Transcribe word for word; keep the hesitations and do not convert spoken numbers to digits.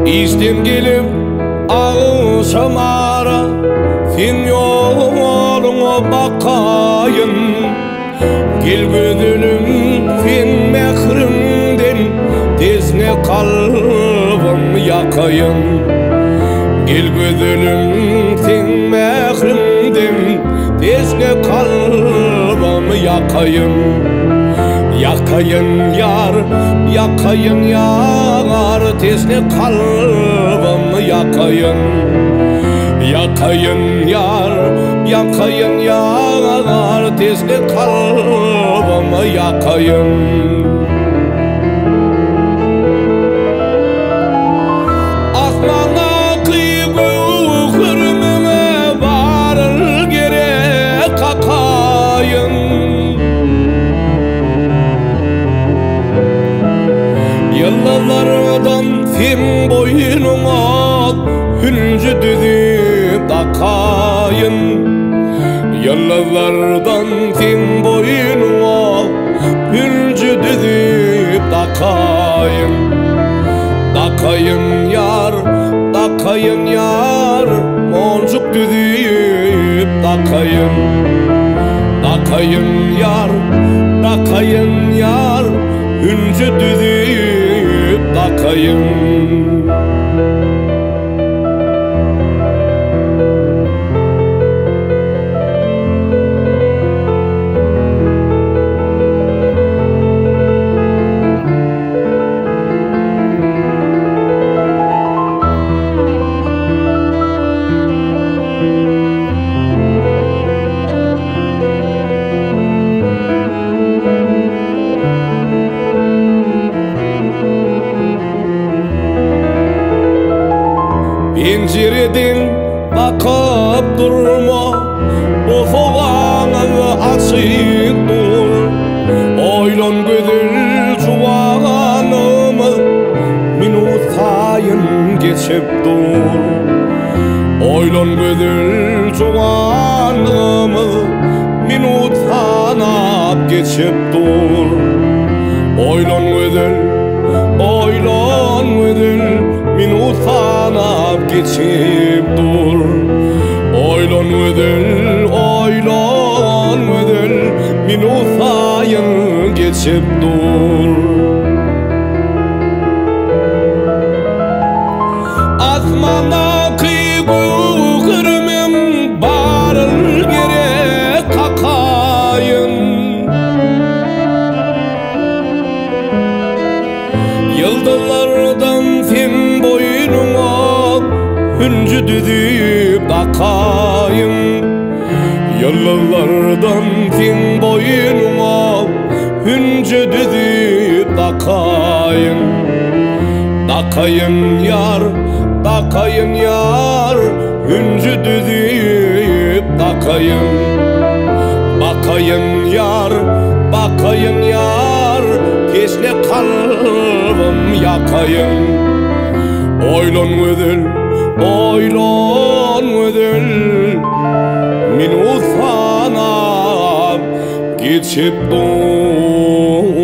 İstem gelip ağışamara, sen yoluna bakayım. Gel gözülüm sen mehrimden, tezne kalbim yakayım. Gel gözülüm sen mehrimden, tezne kalbim yakayım. Yakayın yar, yakayın yar, tezne kalbim yakayın. Yakayın yar, yakayın yar, tezne kalbim yakayın. Asmana kıyığı hürmeme varır gerek kakayın. Yıllardan sen boynuma hüncü düzüp takayın. Yıllardan sen boynuma hüncü düzüp takayın. Takayın yar, takayın yar, moncuk düzüp takayın. Takayın yar, takayın yar, hüncü düzüp takayın. Pencereden bakıp durma, ufağını açık dur. Oylan gözül çuvanımı, minut sayın geçip dur. Oylan gözül çuvanımı, minut sanap geçip dur. Oylan gözül, oylan gözül, minut sanap geçip dur. Oylan ödül, oylan ödül, minut sayın geçip dur. Asmana kıyığı hürmem varır gerek kakayın. Yıldızlardan sen boynuma hüncü düzüp takayın. Yıldızlardan sen boynuma hüncü düzüp takayın. Takayın yar, takayın yar, hüncü düzüp takayın. Bakayın yar, bakayın yar, tezne kalbim yakayın. Oylan ödül, oylan ödül, minut sanap geçip dur.